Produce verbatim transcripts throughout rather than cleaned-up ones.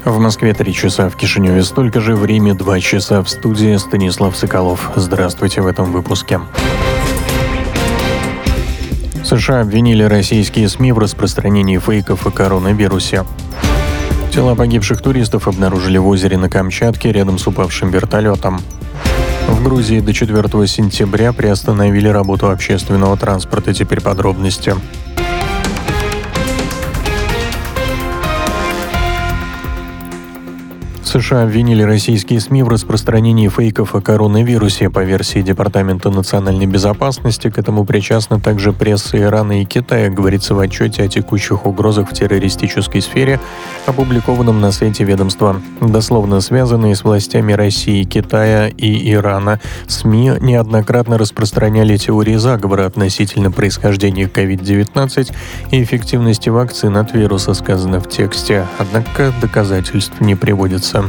В Москве три часа, в Кишиневе столько же, в Риме два часа. В студии Станислав Соколов. Здравствуйте в этом выпуске. США обвинили российские СМИ в распространении фейков о коронавирусе. Тела погибших туристов обнаружили в озере на Камчатке рядом с упавшим вертолетом. В Грузии до четвёртого сентября приостановили работу общественного транспорта. Теперь подробности. США обвинили российские СМИ в распространении фейков о коронавирусе. По версии Департамента национальной безопасности, к этому причастна также пресса Ирана и Китая, говорится в отчете о текущих угрозах в террористической сфере, опубликованном на сайте ведомства. Дословно связанные с властями России, Китая и Ирана, СМИ неоднократно распространяли теории заговора относительно происхождения ковид девятнадцать и эффективности вакцин от вируса, сказано в тексте. Однако доказательств не приводится.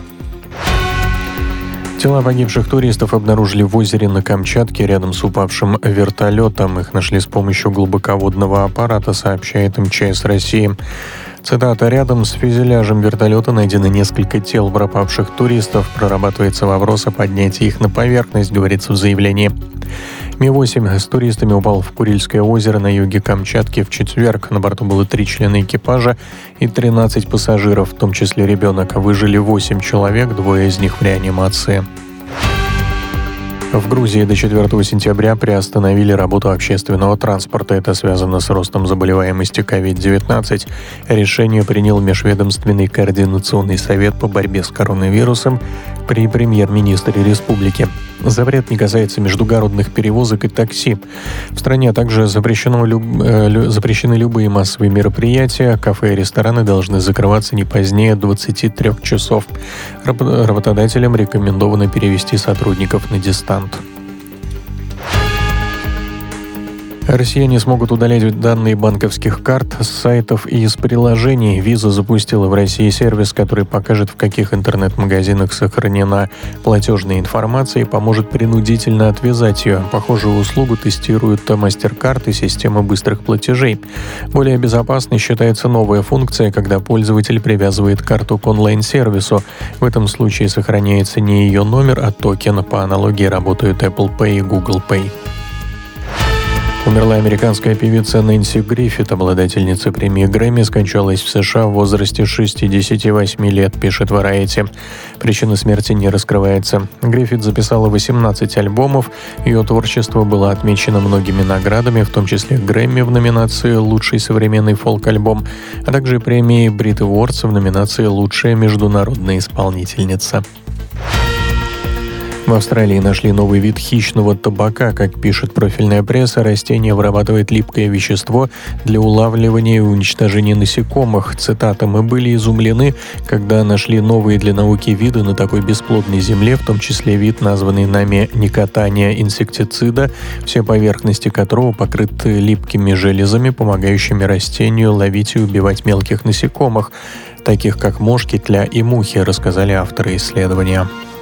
Тела погибших туристов обнаружили в озере на Камчатке рядом с упавшим вертолетом. Их нашли с помощью глубоководного аппарата, сообщает эм че эс России. Цитата: «Рядом с фюзеляжем вертолета найдено несколько тел пропавших туристов. Прорабатывается вопрос о поднятии их на поверхность», говорится в заявлении. Ми восемь с туристами упал в Курильское озеро на юге Камчатки в четверг. На борту было три члена экипажа и тринадцать пассажиров, в том числе ребенок. Выжили восемь человек, двое из них в реанимации. В Грузии до четвёртого сентября приостановили работу общественного транспорта. Это связано с ростом заболеваемости ковид девятнадцать. Решение принял Межведомственный координационный совет по борьбе с коронавирусом при премьер-министре республики. Запрет не касается междугородных перевозок и такси. В стране также запрещено люб... э, запрещены любые массовые мероприятия. Кафе и рестораны должны закрываться не позднее двадцати трёх часов. Раб... Работодателям рекомендовано перевести сотрудников на дистант. Россияне смогут удалять данные банковских карт с сайтов и из приложений. Виза запустила в России сервис, который покажет, в каких интернет-магазинах сохранена платежная информация и поможет принудительно отвязать ее. Похожую услугу тестируют MasterCard и система быстрых платежей. Более безопасной считается новая функция, когда пользователь привязывает карту к онлайн-сервису. В этом случае сохраняется не ее номер, а токен. По аналогии работают Apple Pay и Google Pay. Умерла американская певица Нэнси Гриффит, обладательница премии Грэмми, скончалась в США в возрасте шестидесяти восьми лет, пишет Variety. Причина смерти не раскрывается. Гриффит записала восемнадцать альбомов, ее творчество было отмечено многими наградами, в том числе Грэмми в номинации «Лучший современный фолк-альбом», а также премией Brit Awards в номинации «Лучшая международная исполнительница». В Австралии нашли новый вид хищного табака. Как пишет профильная пресса, растение вырабатывает липкое вещество для улавливания и уничтожения насекомых. Цитата: «Мы были изумлены, когда нашли новые для науки виды на такой бесплодной земле, в том числе вид, названный нами никотания инсектицида, все поверхности которого покрыты липкими железами, помогающими растению ловить и убивать мелких насекомых, таких как мошки, тля и мухи», рассказали авторы исследования.